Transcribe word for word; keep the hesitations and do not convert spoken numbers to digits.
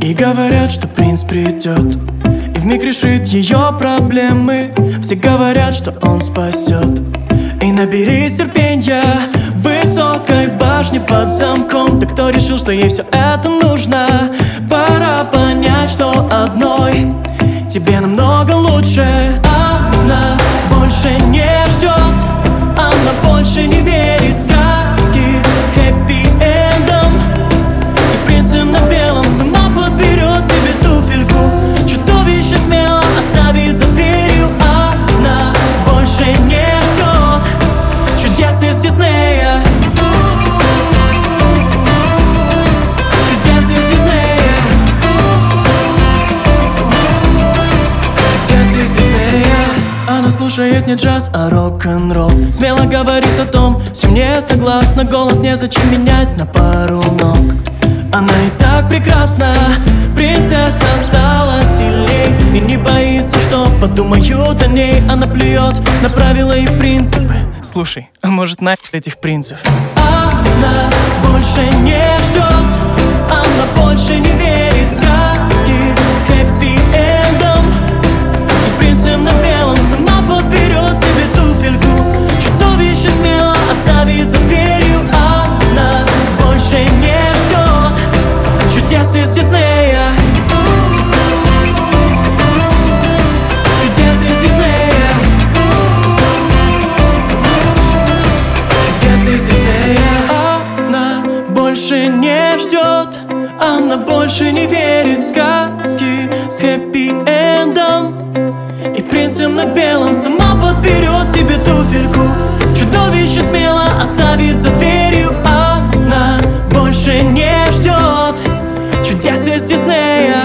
И говорят, что принц придет и вмиг решит ее проблемы. Все говорят, что он спасет. И наберись терпенья в высокой башне под замком. Да кто решил, что ей все это нужно? Пора понять, что одной тебе намного лучше. Она больше не ждет, она больше не верит в сказки с хэппи-эндом. И принцем на белом сама подберет себе туфельку. Чудовище смело оставит за дверью. Она больше не ждет чудес из Диснея. Чудес из Диснея. Чудес из Диснея. Она слушает не джаз, а рок-н-ролл. Смело говорит о том, с чем не согласна. Голос незачем менять на пару ног. Она и так прекрасна, принцесса стала сильней и не боится, что подумают о ней. Она плюет на правила и принципы. Слушай, а может на этих принцев? Она больше не ждет, она больше не верит в сказки с хэппи-эндом. И принцем на белом сама подберет себе туфельку. Чудовище смело оставит за дверью. Она больше не ждет чудес из Диснея. Чудес из Диснея. Чудес из Диснея. Она больше не ждет, она больше не верит в сказки с хэппи-эндом. И принцем на белом сама подберет себе туфельку. Чудовище смело оставит за дверью. Она больше не ждет чудес из Диснея.